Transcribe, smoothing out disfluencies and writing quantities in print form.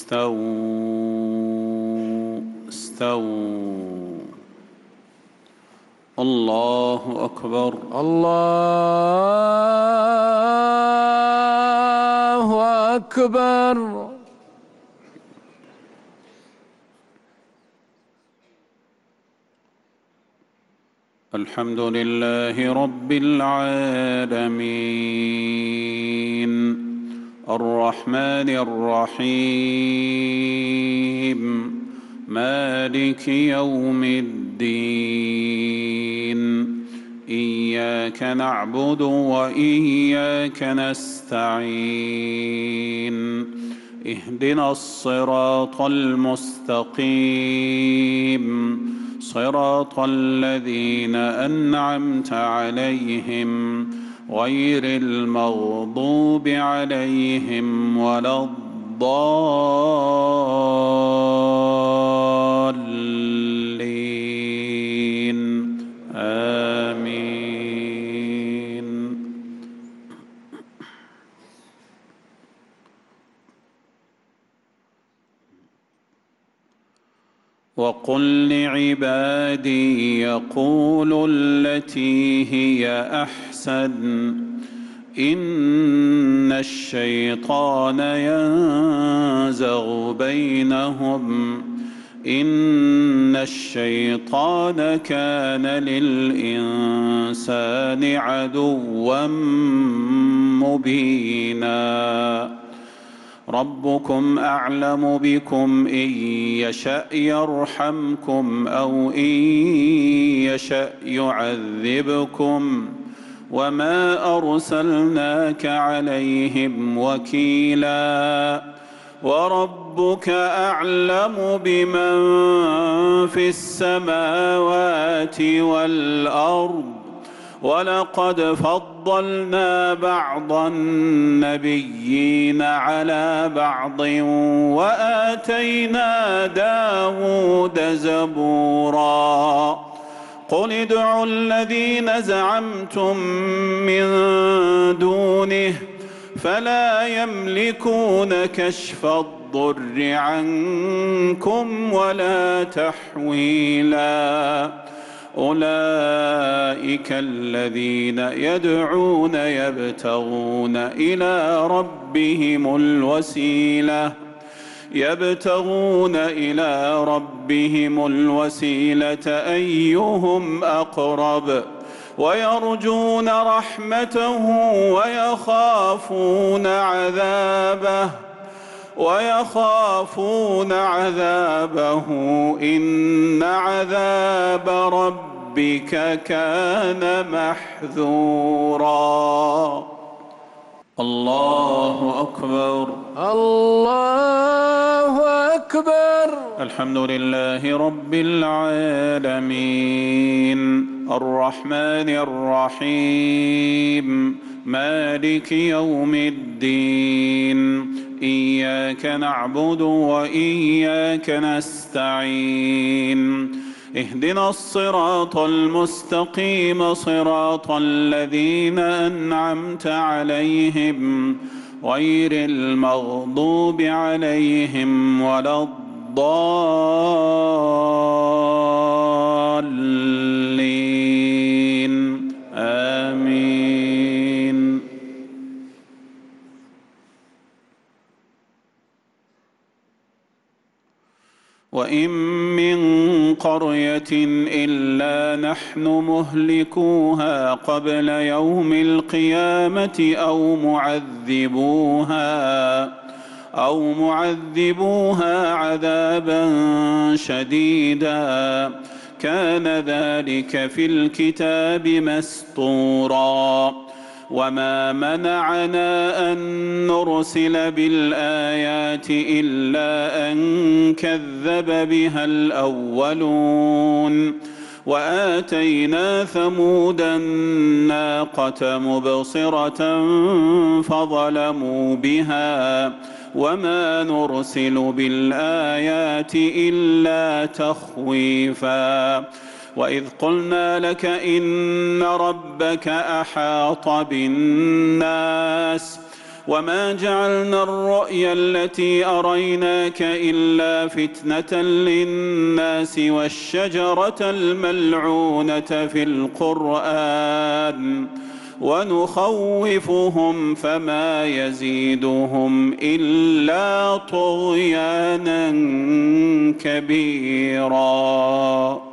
استووا. الله أكبر. الله أكبر. الحمد لله رب العالمين الرحمن الرحيم مالك يوم الدين إياك نعبد وإياك نستعين اهدنا الصراط المستقيم صراط الذين أنعمت عليهم غير المغضوب عليهم ولا الضالين آمين. وقل لعبادي يقولوا التي هي أحسن إن الشيطان ينزغ بينهم إن الشيطان كان للإنسان عدوا مبينا. ربكم أعلم بكم إن يشأ يرحمكم أو إن يشأ يعذبكم وما أرسلناك عليهم وكيلا. وربك أعلم بمن في السماوات والأرض ولقد فضلنا بعض النبيين على بعض وآتينا داود زبورا. قل ادعوا الذين زعمتم من دونه فلا يملكون كشف الضر عنكم ولا تحويلا. أولئك الذين يدعون يبتغون إلى ربهم الوسيلة أيهم أقرب ويرجون رحمته ويخافون عذابه إن عذاب ربك كان محذورا. الله أكبر. الله أكبر. الحمد لله رب العالمين الرحمن الرحيم مالك يوم الدين إياك نعبد وإياك نستعين اهدنا الصراط المستقيم صراط الذين أنعمت عليهم غير المغضوب عليهم ولا الضالين آمين. وإن من قرية إلا نحن مهلكوها قبل يوم القيامة أو معذبوها عذابا شديدا كان ذلك في الكتاب مسطورا. وما منعنا أن نرسل بالآيات إلا أن كذب بها الأولون وآتينا ثمود الناقة مبصرة فظلموا بها وما نرسل بالآيات إلا تخويفا. وإذ قلنا لك إن ربك أحاط بالناس وما جعلنا الرؤيا التي أريناك إلا فتنة للناس والشجرة الملعونة في القرآن ونخوفهم فما يزيدهم إلا طغيانا كبيرا.